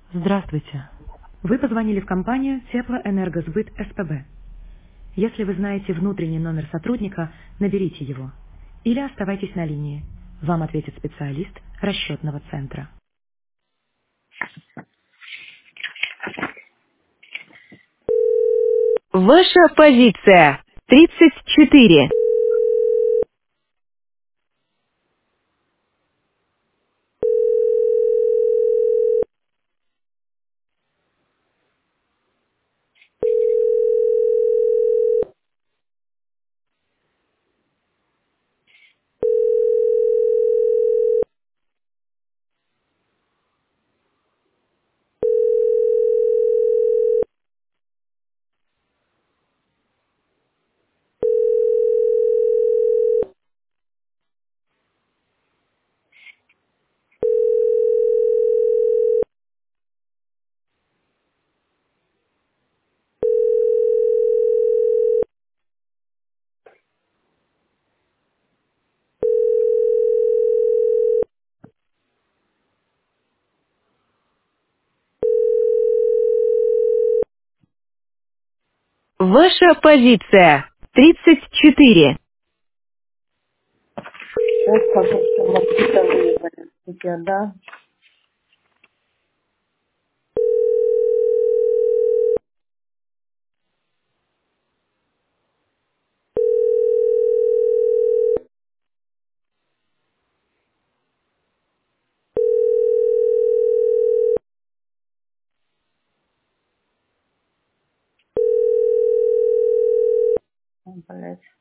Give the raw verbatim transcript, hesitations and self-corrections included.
Здравствуйте. Вы позвонили в компанию Теплоэнергосбыт СПБ. Если вы знаете внутренний номер сотрудника, наберите его. Или оставайтесь на линии. Вам ответит специалист расчетного центра. Ваша позиция. тридцать четыре. Ваша позиция. тридцать четыре. Вот как это вообще-то вызвали. Я, да. Блять.